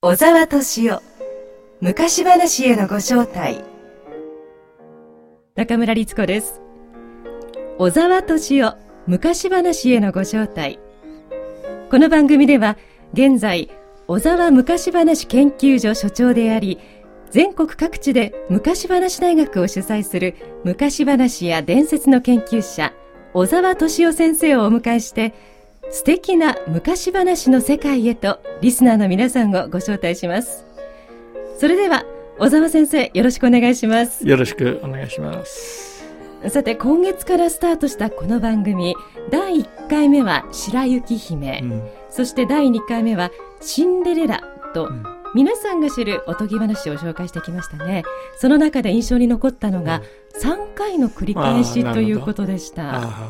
小沢敏夫昔話へのご招待。 中村律子です。小沢敏夫昔話へのご招待。この番組では現在小沢昔話研究所所長であり、全国各地で昔話大学を主催する昔話や伝説の研究者小沢敏夫先生をお迎えして、素敵な昔話の世界へとリスナーの皆さんをご招待します。それでは小沢先生、よろしくお願いします。 よろしくお願いします。 さて、今月からスタートしたこの番組、第1回目は白雪姫、そして第2回目はシンデレラと、皆さんが知るおとぎ話を紹介してきましたね。その中で印象に残ったのが、3回の繰り返しということでした。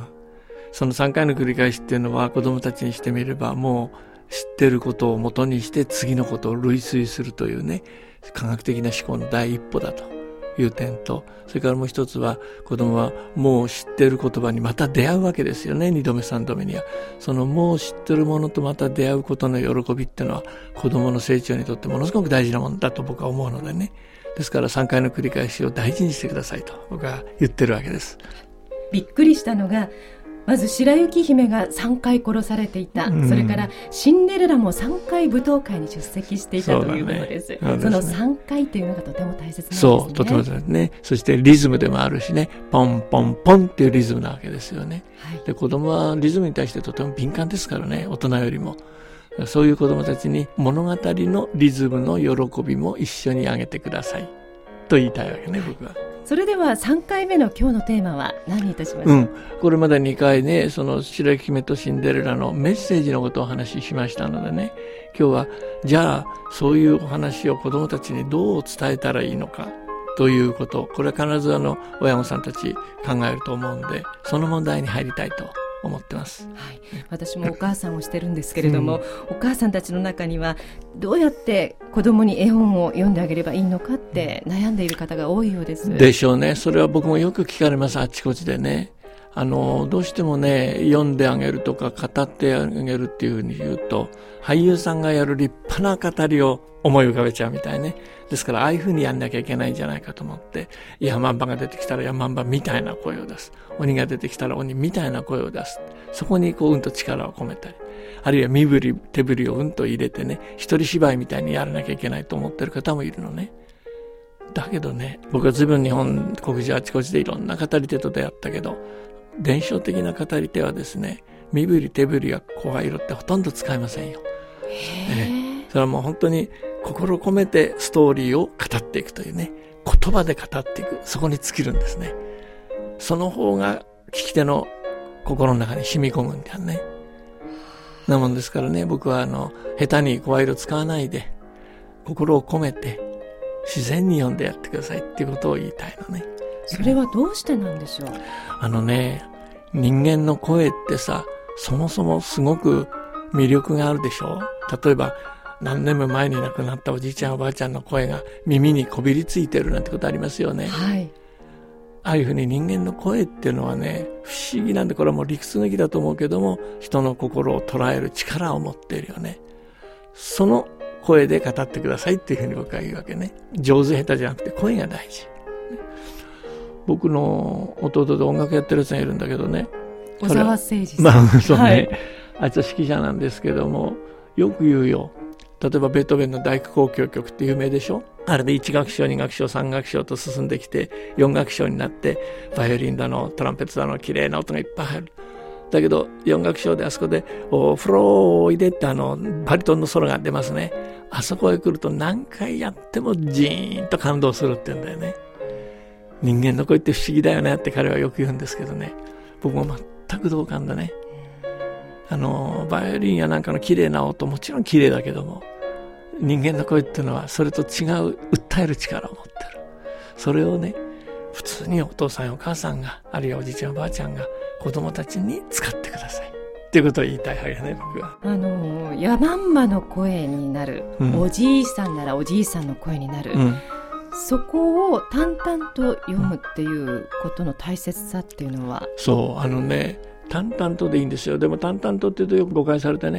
その3回の繰り返しっていうのは、子どもたちにしてみればもう知ってることを元にして次のことを類推するというね、科学的な思考の第一歩だという点と、それからもう一つは、子どもはもう知っている言葉にまた出会うわけですよね。2度目3度目にはそのもう知ってるものとまた出会うことの喜びっていうのは、子どもの成長にとってものすごく大事なものだと僕は思うのでね。ですから3回の繰り返しを大事にしてくださいと僕は言ってるわけです。 びっくりしたのが、まず白雪姫が3回殺されていた、それからシンデレラも3回舞踏会に出席していたということです。その3回というのがとても大切なんですね。 そう、とても大切ですね。そしてリズムでもあるしね、ポンポンポンっていうリズムなわけですよね。で、子供はリズムに対してとても敏感ですからね、大人よりも。そういう子供たちに物語のリズムの喜びも一緒にあげてくださいと言いたいわけね、僕は。 それでは3回目の今日のテーマは何にいたしましょう。 これまで2回ね、その白雪姫とシンデレラのメッセージのことをお話ししましたのでね、今日はじゃあそういうお話を子どもたちにどう伝えたらいいのかということ、これは必ず親御さんたち考えると思うんで、その問題に入りたいと思ってます。 私もお母さんをしてるんですけれども、お母さんたちの中にはどうやって子供に絵本を読んであげればいいのかって悩んでいる方が多いようです。 でしょうね。それは僕もよく聞かれます。あっちこっちでね。どうしてもね、読んであげるとか語ってあげるっていうふうに言うと、俳優さんがやる立派な語りを思い浮かべちゃうみたいね。ですからああいうふうにやんなきゃいけないんじゃないかと思って、ヤマンバが出てきたらヤマンバみたいな声を出す、鬼が出てきたら鬼みたいな声を出す、そこにうんと力を込めたり、あるいは身振り手振りをと入れてね、一人芝居みたいにやらなきゃいけないと思ってる方もいるのね。だけどね、僕は随分日本国中あちこちでいろんな語り手と出会ったけど、伝承的な語り手はですね、身振り手振りや声色ってほとんど使えませんよ。それはもう本当に心を込めてストーリーを語っていくというね、言葉で語っていく、そこに尽きるんですね。その方が聞き手の心の中に染み込むんだよね。なもんですからね、僕は下手に声色使わないで、心を込めて自然に読んでやってくださいっていうことを言いたいのね。 それはどうしてなんでしょう。 人間の声ってさ、そもそもすごく魅力があるでしょ。例えば何年も前に亡くなったおじいちゃんおばあちゃんの声が耳にこびりついてるなんてことありますよね。ああいうふうに人間の声っていうのはね、不思議なんで、これはもう理屈抜きだと思うけども、人の心を捉える力を持っているよね。その声で語ってくださいっていうふうに僕は言うわけね。上手下手じゃなくて声が大事。僕の弟で音楽やってるやつがいるんだけどね、 小沢誠二さん、 そうね、あいつは指揮者なんですけども、よく言うよ。例えばベートーベンの大工交響曲って有名でしょ。あれで1楽章2楽章3楽章と進んできて4楽章になって、バイオリンだのトランペットだの綺麗な音がいっぱい入る。だけど4楽章であそこでフローおいでってバリトンのソロが出ますね。あそこへ来ると何回やってもジーンと感動するって言うんだよね。人間の声って不思議だよねって彼はよく言うんですけどね、僕も全く同感だね。バイオリンやなんかの綺麗な音もちろん綺麗だけども、人間の声っていうのはそれと違う訴える力を持ってる。それをね、普通にお父さんやお母さんが、あるいはおじいちゃんおばあちゃんが子供たちに使ってくださいっていうことを言いたいわけね、僕は。 ヤマンバの声になる、おじいさんならおじいさんの声になる、そこを淡々と読むっていうことの大切さっていうのは、 そう淡々とでいいんですよ。でも淡々とって言うとよく誤解されてね、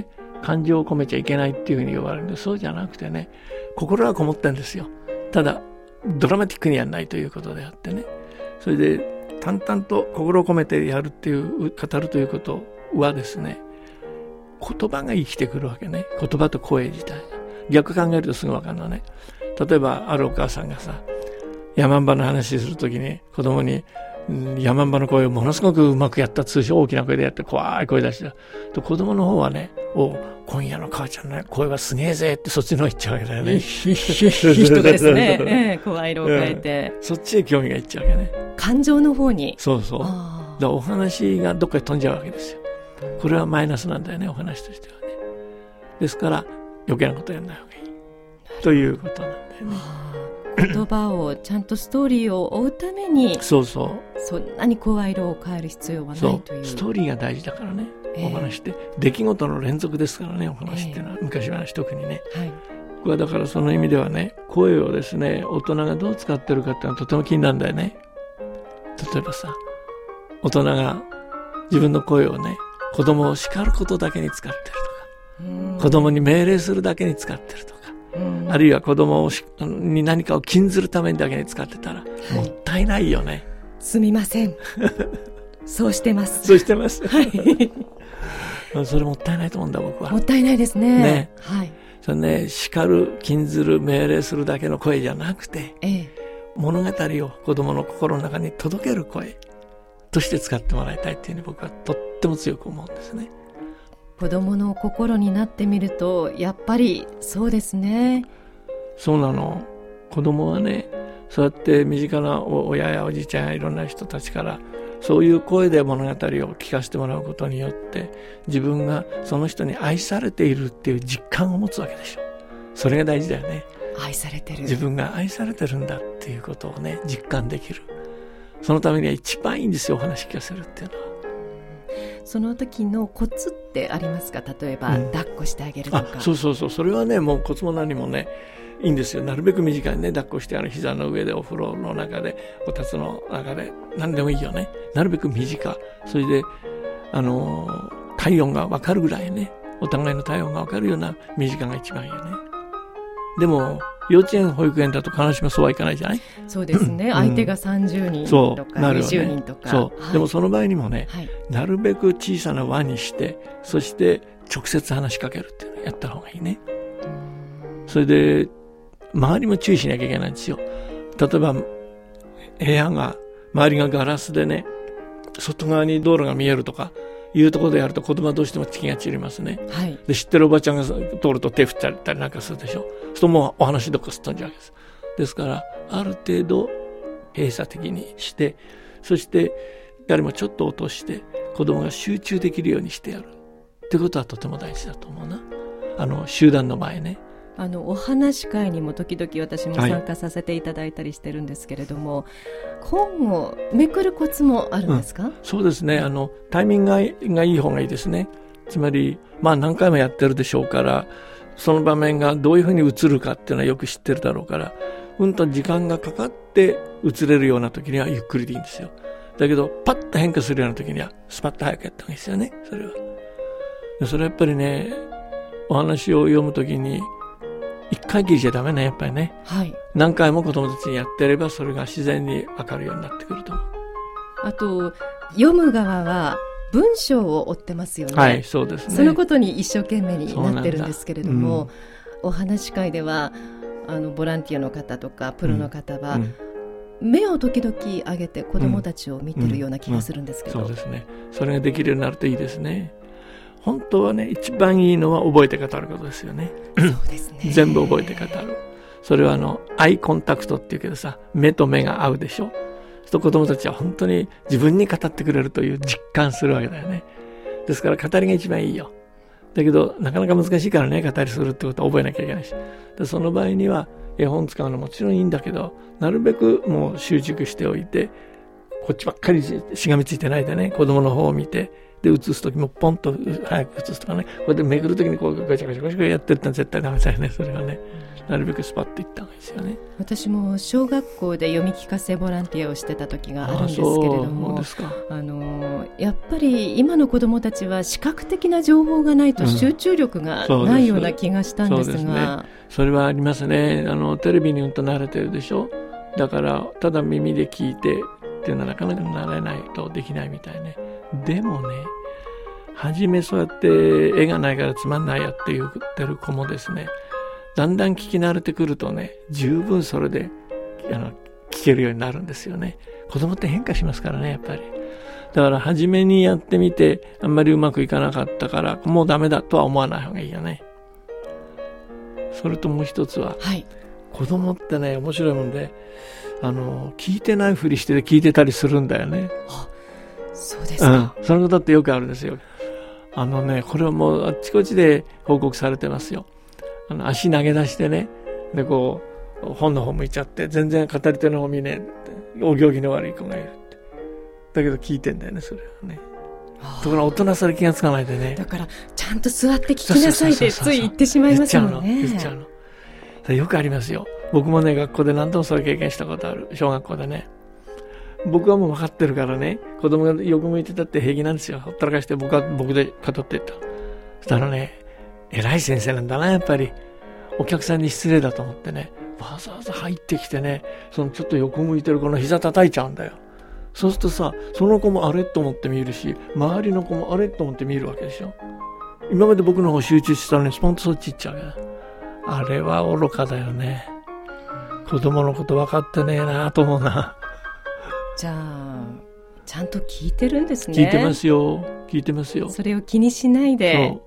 感情を込めちゃいけないっていうふうに言われるんで、そうじゃなくてね、心はこもってるんですよ。ただドラマティックにやらないということであってね、それで淡々と心を込めてやるっていう語るということはですね、言葉が生きてくるわけね。言葉と声自体が逆考えるとすぐ分かるのね。例えばあるお母さんがさ、ヤマンバの話するときに子供にヤマンバの声をものすごくうまくやった通称大きな声でやって怖い声出したと、子供の方はね、今夜の母ちゃんの声はすげえぜってそっちの方行っちゃうわけだよね。 人がですね、声色を変えて、 そっちへ興味がいっちゃうわけね。 感情の方に。 そうそう。だからお話がどっかに飛んじゃうわけですよ。これはマイナスなんだよね、お話としてはね。ですから余計なことやらない方がいいということなんだよね。 言葉をちゃんとストーリーを追うために、 そうそう、 そんなに声色を変える必要はないという。 ストーリーが大事だからね、お話って出来事の連続ですからね、お話っていうのは、昔話特にね、はい、僕はだからその意味ではね、声をですね、大人がどう使ってるかっていうのはとても気になるんだよね。例えばさ、大人が自分の声をね、子供を叱ることだけに使ってるとか、子供に命令するだけに使ってるとか、あるいは子供に何かを禁ずるためにだけに使ってたら、もったいないよね。 すみません。そうしてます。 そうしてます。 はい。 それもったいないと思うんだ、僕は。 もったいないですね。 ね。 はい。 それね、叱る、禁ずる、命令するだけの声じゃなくて、物語を子供の心の中に届ける声として使ってもらいたいっていうふうに僕はとっても強く思うんですね。 子供の心になってみるとやっぱりそうですね。 そうなの。子供はね、そうやって身近な親やおじいちゃんやいろんな人たちからそういう声で物語を聞かせてもらうことによって自分がその人に愛されているっていう実感を持つわけでしょ。それが大事だよね。 愛されてる、 自分が愛されてるんだっていうことをね、実感できる。そのためには一番いいんですよ、お話聞かせるっていうのは。 その時のコツってありますか？例えば、抱っこしてあげるとか。 そうそうそう、それはね、もうコツも何もね、いいんですよ。なるべく短いね、抱っこして膝の上でお風呂の中でこたつの中で何でもいいよね。なるべく短。それで体温が分かるぐらいね、お互いの体温が分かるような短が一番いいよね。でも幼稚園保育園だと必ずしもそうはいかないじゃない？ そうですね、相手が30人とか20人とか、 そう、はい、でもその場合にもね、はい、なるべく小さな輪にしてそして直接話しかけるっていうのをやった方がいいね。それで周りも注意しなきゃいけないんですよ。例えば部屋が周りがガラスでね、外側に道路が見えるとかいうところでやると子供はどうしても気が散りますね、はい、で知ってるおばちゃんが通ると手振ったりなんかするでしょ。そうするともうお話どっかすっ飛んじゃうわけです。ですからある程度閉鎖的にして、そしてやはりもちょっと落として子供が集中できるようにしてやるってことはとても大事だと思うな。集団の場合ね、 お話し会にも時々私も参加させていただいたりしてるんですけれども、はい、本をめくるコツもあるんですか？ そうですね、タイミングがいい方がいいですね。つまり何回もやってるでしょうから、その場面がどういうふうに映るかっていうのはよく知ってるだろうから、と時間がかかって映れるような時にはゆっくりでいいんですよ。だけどパッと変化するような時にはスパッと早くやった方がいいですよね。それはやっぱりね、お話を読む時に一回きりじゃダメね、やっぱりね、はい、何回も子供たちにやってればそれが自然に分かるようになってくると思う。 あと読む側は文章を追ってますよね。 はい、そうですね。 そのことに一生懸命になってるんですけれども、お話し会ではボランティアの方とかプロの方は、目を時々上げて子どもたちを見てるような気がするんですけど、 そうですね。それができるようになるといいですね。本当はね、一番いいのは覚えて語ることですよね。 そうですね。 全部覚えて語る。それはアイコンタクトっていうけどさ、目と目が合うでしょ。そう子供たちは本当に自分に語ってくれるという実感するわけだよね。ですから語りが一番いいよ。だけどなかなか難しいからね、語りするってことは覚えなきゃいけないし、でその場合には絵本使うのもちろんいいんだけど、なるべくもう習熟しておいて、こっちばっかりしがみついてないでね、子供の方を見てで、映すときもポンと早く映すとかね、こうやってめくるときにこうガチャガチャガチャやってるってのは絶対ダメだよね、それはね。なるべくスパッといった方がいいですよね。 私も小学校で読み聞かせボランティアをしてた時があるんですけれども、 そうですか。 やっぱり今の子どもたちは視覚的な情報がないと集中力がないような気がしたんですが、 そうですね、それはありますね。テレビにうんと慣れてるでしょ。だからただ耳で聞いてっていうのはなかなか慣れないとできないみたいね。でもね、初めそうやって絵がないからつまんないやって言ってる子もですね、だんだん聞き慣れてくるとね、十分それで聞けるようになるんですよね。子供って変化しますからね、やっぱり。だから初めにやってみてあんまりうまくいかなかったからもうダメだとは思わない方がいいよね。それともう一つは、はい、子供ってね、面白いもんで聞いてないふりして聞いてたりするんだよね。 あ、そうですか。 そのことってよくあるんですよ。これはもうあっちこっちで報告されてますよ。足投げ出してね、でこう本の方向いちゃって全然語り手の方見ねえってお行儀の悪い子がいるって。だけど聞いてんだよね、それはね。ところが大人それ気がつかないでね。 だからちゃんと座って聞きなさいってつい言ってしまいますもんね。 言っちゃうの。よくありますよ。僕もね、学校で何度もそういう経験したことある。小学校でね。僕はもう分かってるからね、子供が横向いてたって平気なんですよ。ほったらかして僕で語っていった。そしたらね、偉い先生なんだな、やっぱり。お客さんに失礼だと思ってね、わざわざ入ってきてね、そのちょっと横向いてる子の膝叩いちゃうんだよ。そうするとさ、その子もあれと思って見るし、周りの子もあれと思って見るわけでしょ。今まで僕の方集中してたのにスポンとそっち行っちゃうから。あれは愚かだよね。子供のこと分かってねえなと思うな。 じゃあちゃんと聞いてるんですね。 聞いてますよ、聞いてますよ。 それを気にしないで。 そう、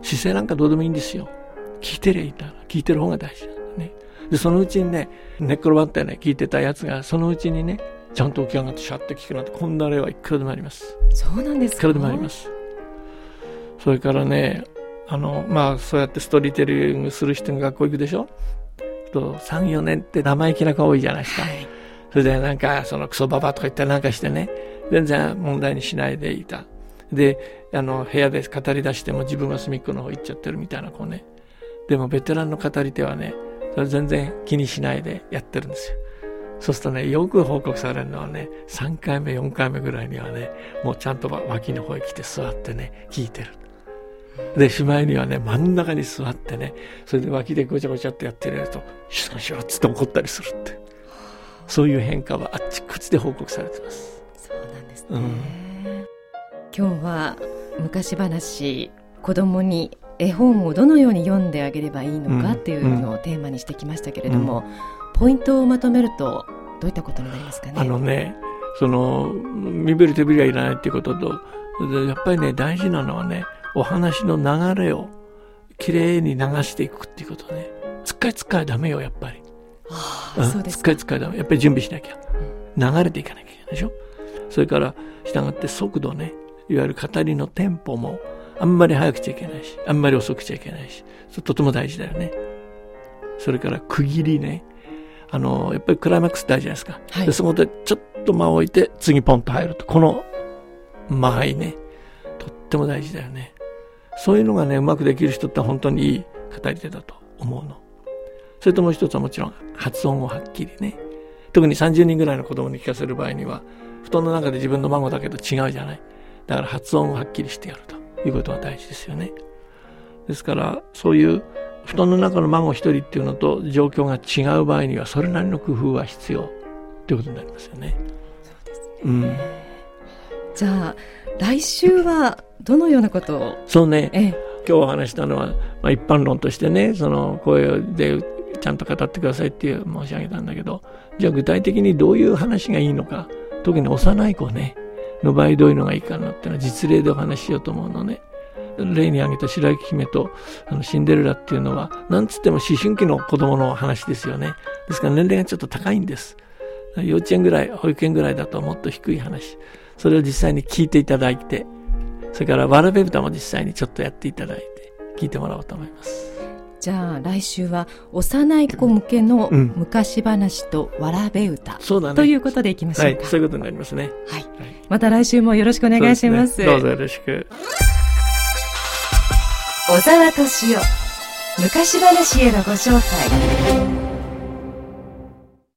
姿勢なんかどうでもいいんですよ。聞いてりゃいいんだから、聞いてる方が大事なんだね。でそのうちにね、寝っ転ばってね聞いてたやつがそのうちにね、ちゃんと起き上がってシャッと聞くなんて、こんな例はいくらでもあります。 そうなんですか。 いくらでもあります。それからね、そうやってストーリーテリングする人が学校行くでしょ。と 3,4 年って生意気な子多いじゃないですか、はい、それでなんかそのクソババとか言ったりなんかしてね、全然問題にしないでいた。で部屋で語り出しても自分は隅っこの方行っちゃってるみたいな子ね。でもベテランの語り手はね、それ全然気にしないでやってるんですよ。そうするとね、よく報告されるのはね、3回目4回目ぐらいにはね、もうちゃんと脇の方へ来て座ってね聞いてる。でしまいにはね、真ん中に座ってね、それで脇でごちゃごちゃってやってるとシュッシュッつって怒ったりするって、そういう変化はあっちこっちで報告されてます。 そうなんですね、今日は昔話、子供に絵本をどのように読んであげればいいのかっていうのをテーマにしてきましたけれども、ポイントをまとめるとどういったことになりますかね。 その身振り手振りはいらないっていうことと、やっぱりね、大事なのはね、お話の流れをきれいに流していくっていうことね。つっかいダメよ、やっぱり。 そうですか。 つっかいダメ。やっぱり準備しなきゃ、流れていかなきゃいけないでしょ。それから従って速度ね、いわゆる語りのテンポもあんまり速くちゃいけないし、あんまり遅くちゃいけないし、それとても大事だよね。それから区切りね、やっぱりクライマックス大事じゃないですか、はい、でそこでちょっと間を置いて次ポンと入ると、この間合いね、とっても大事だよね。そういうのがね、うまくできる人って本当にいい語り手だと思うの。それともう一つはもちろん発音をはっきりね。特に30人ぐらいの子供に聞かせる場合には、布団の中で自分の孫だけど違うじゃない。だから発音をはっきりしてやるということは大事ですよね。ですからそういう布団の中の孫一人っていうのと状況が違う場合には、それなりの工夫は必要ということになりますよね。 そうですね、じゃあ来週はどのようなことを。 そうね、今日お話したのは、一般論としてね、その声でちゃんと語ってくださいって申し上げたんだけど、じゃあ具体的にどういう話がいいのか、特に幼い子ねの場合どういうのがいいかなっていうのは実例でお話ししようと思うのね。例に挙げた白雪姫とシンデレラっていうのは、なんつっても思春期の子供の話ですよね。ですから年齢がちょっと高いんです。幼稚園ぐらい、保育園ぐらいだともっと低い話、それを実際に聞いていただいて、それからわらべ歌も実際にちょっとやっていただいて聞いてもらおうと思います。 じゃあ来週は幼い子向けの昔話とわらべ歌、 そうだね、 ということでいきましょうか。 はい、そういうことになりますね。 はい。また来週もよろしくお願いします。 どうぞよろしく。 小沢敏夫、昔話へのご招待。